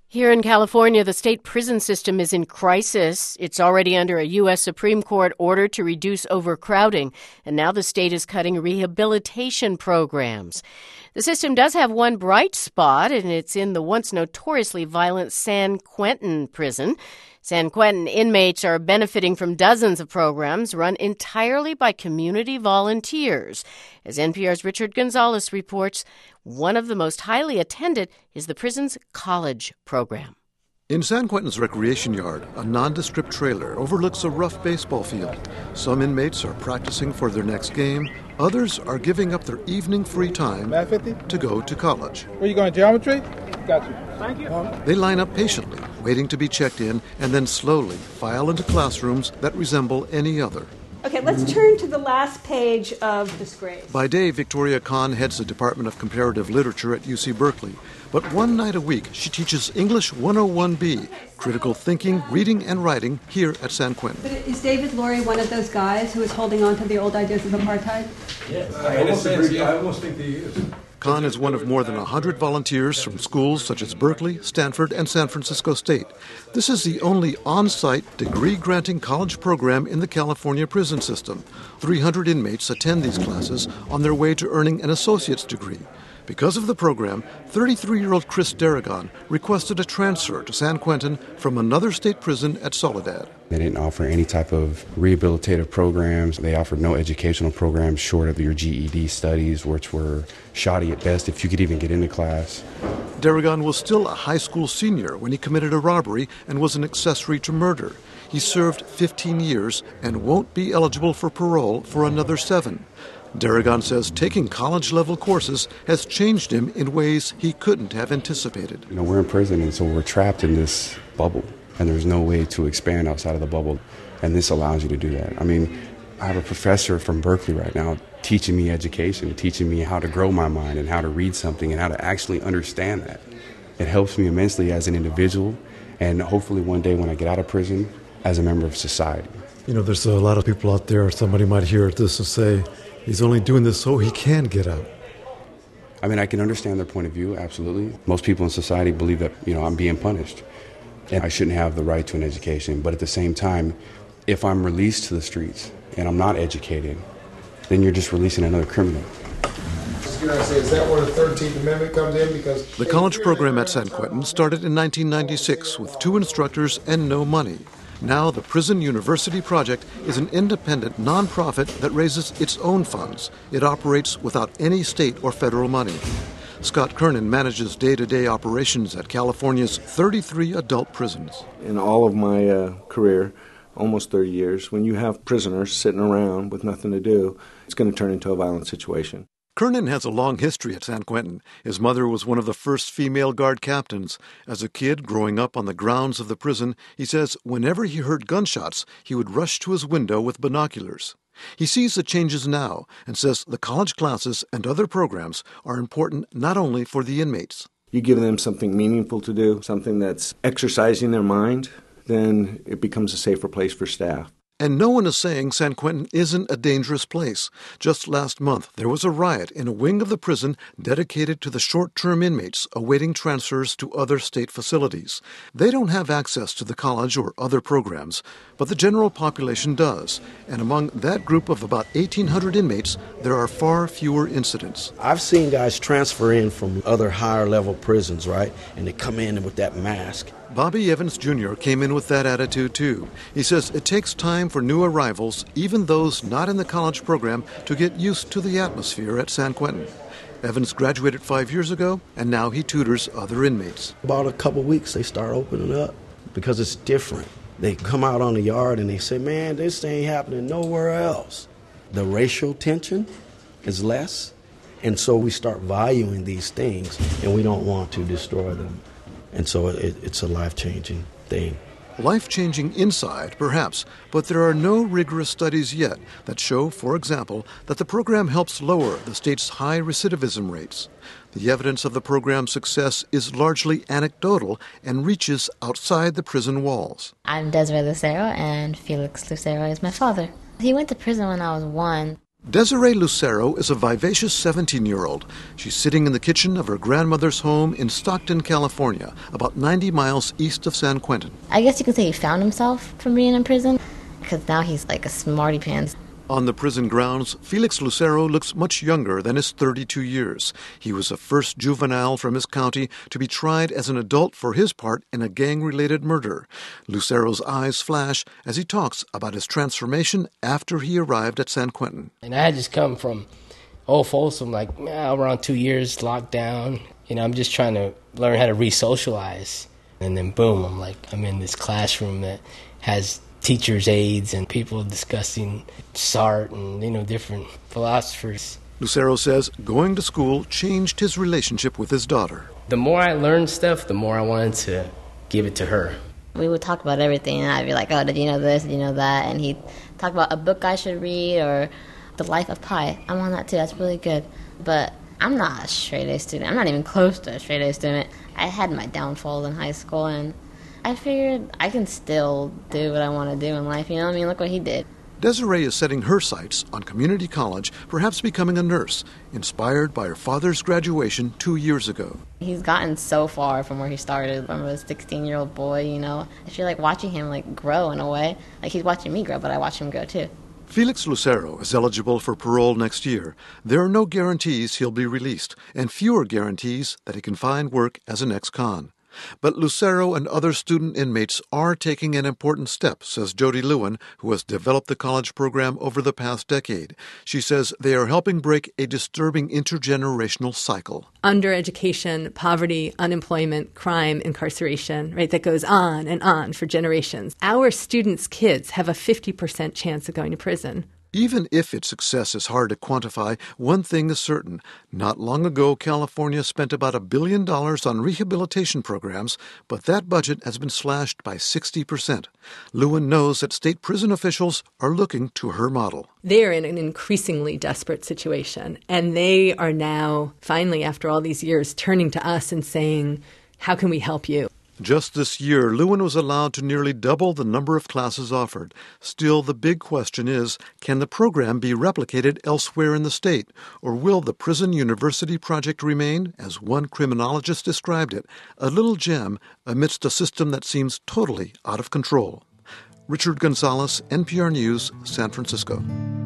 Here in California, the state prison system is in crisis. It's already under a U.S. Supreme Court order to reduce overcrowding, and now the state is cutting rehabilitation programs. The system does have one bright spot, and it's in the once notoriously violent San Quentin prison. San Quentin inmates are benefiting from dozens of programs run entirely by community volunteers. As NPR's Richard Gonzalez reports, one of the most highly attended is the prison's college program. In San Quentin's recreation yard, a nondescript trailer overlooks a rough baseball field. Some inmates are practicing for their next game. Others are giving up their evening free time to go to college. Where you going, geometry? Got you. Thank you. They line up patiently, waiting to be checked in, and then slowly file into classrooms that resemble any other. Okay, let's turn to the last page of this grade. By day, Victoria Kahn heads the Department of Comparative Literature at UC Berkeley. But one night a week, she teaches English 101B, critical thinking, reading, and writing here at San Quentin. But is David Laurie one of those guys who is holding on to the old ideas of apartheid? Yes. I almost think he is. Kahn is one of more than 100 volunteers from schools such as Berkeley, Stanford, and San Francisco State. This is the only on-site, degree-granting college program in the California prison system. 300 inmates attend these classes on their way to earning an associate's degree. Because of the program, 33-year-old Chris Darragon requested a transfer to San Quentin from another state prison at Soledad. They didn't offer any type of rehabilitative programs. They offered no educational programs short of your GED studies, which were shoddy at best if you could even get into class. Darragon was still a high school senior when he committed a robbery and was an accessory to murder. He served 15 years and won't be eligible for parole for another 7. Darragon says taking college-level courses has changed him in ways he couldn't have anticipated. We're in prison, and so we're trapped in this bubble, and there's no way to expand outside of the bubble, and this allows you to do that. I have a professor from Berkeley right now teaching me education, teaching me how to grow my mind and how to read something and how to actually understand that. It helps me immensely as an individual, and hopefully one day when I get out of prison, as a member of society. There's a lot of people out there, somebody might hear this and say, he's only doing this so he can get out. I can understand their point of view, absolutely. Most people in society believe that, I'm being punished and I shouldn't have the right to an education. But at the same time, if I'm released to the streets and I'm not educated, then you're just releasing another criminal. Is that where the 13th Amendment comes in? Because the college program at San Quentin started in 1996 with 2 instructors and no money. Now, the Prison University Project is an independent nonprofit that raises its own funds. It operates without any state or federal money. Scott Kernan manages day-to-day operations at California's 33 adult prisons. In all of my career, almost 30 years, when you have prisoners sitting around with nothing to do, it's going to turn into a violent situation. Kernan has a long history at San Quentin. His mother was one of the first female guard captains. As a kid growing up on the grounds of the prison, he says whenever he heard gunshots, he would rush to his window with binoculars. He sees the changes now and says the college classes and other programs are important not only for the inmates. You give them something meaningful to do, something that's exercising their mind, then it becomes a safer place for staff. And no one is saying San Quentin isn't a dangerous place. Just last month, there was a riot in a wing of the prison dedicated to the short-term inmates awaiting transfers to other state facilities. They don't have access to the college or other programs, but the general population does. And among that group of about 1,800 inmates, there are far fewer incidents. I've seen guys transfer in from other higher-level prisons, right? And they come in with that mask. Bobby Evans Jr. came in with that attitude, too. He says it takes time for new arrivals, even those not in the college program, to get used to the atmosphere at San Quentin. Evans graduated 5 years ago, and now he tutors other inmates. About a couple weeks, they start opening up because it's different. They come out on the yard and they say, man, this ain't happening nowhere else. The racial tension is less, and so we start valuing these things, and we don't want to destroy them. And so it's a life-changing thing. Life-changing inside, perhaps, but there are no rigorous studies yet that show, for example, that the program helps lower the state's high recidivism rates. The evidence of the program's success is largely anecdotal and reaches outside the prison walls. I'm Desiree Lucero, and Felix Lucero is my father. He went to prison when I was 1. Desiree Lucero is a vivacious 17-year-old. She's sitting in the kitchen of her grandmother's home in Stockton, California, about 90 miles east of San Quentin. I guess you could say he found himself from being in prison, because now he's like a smarty pants. On the prison grounds, Felix Lucero looks much younger than his 32 years. He was the first juvenile from his county to be tried as an adult for his part in a gang-related murder. Lucero's eyes flash as he talks about his transformation after he arrived at San Quentin. And I had just come from Old Folsom, like around 2 years locked down. I'm just trying to learn how to re-socialize. And then boom, I'm in this classroom that has teachers' aides and people discussing Sartre and, different philosophers. Lucero says going to school changed his relationship with his daughter. The more I learned stuff, the more I wanted to give it to her. We would talk about everything, and I'd be like, oh, did you know this, did you know that? And he'd talk about a book I should read or The Life of Pi. I'm on that too, that's really good. But I'm not a straight-A student. I'm not even close to a straight-A student. I had my downfalls in high school, and I figured I can still do what I want to do in life, Look what he did. Desiree is setting her sights on community college, perhaps becoming a nurse, inspired by her father's graduation 2 years ago. He's gotten so far from where he started, from a 16-year-old boy, I feel like watching him, grow in a way. Like, he's watching me grow, but I watch him grow, too. Felix Lucero is eligible for parole next year. There are no guarantees he'll be released, and fewer guarantees that he can find work as an ex-con. But Lucero and other student inmates are taking an important step, says Jody Lewin, who has developed the college program over the past decade. She says they are helping break a disturbing intergenerational cycle. Undereducation, poverty, unemployment, crime, incarceration, right? That goes on and on for generations. Our students' kids have a 50% chance of going to prison. Even if its success is hard to quantify, one thing is certain. Not long ago, California spent about $1 billion on rehabilitation programs, but that budget has been slashed by 60%. Lewin knows that state prison officials are looking to her model. They're in an increasingly desperate situation, and they are now, finally, after all these years, turning to us and saying, how can we help you? Just this year, Lewin was allowed to nearly double the number of classes offered. Still, the big question is, can the program be replicated elsewhere in the state? Or will the Prison University project remain, as one criminologist described it, a little gem amidst a system that seems totally out of control? Richard Gonzalez, NPR News, San Francisco.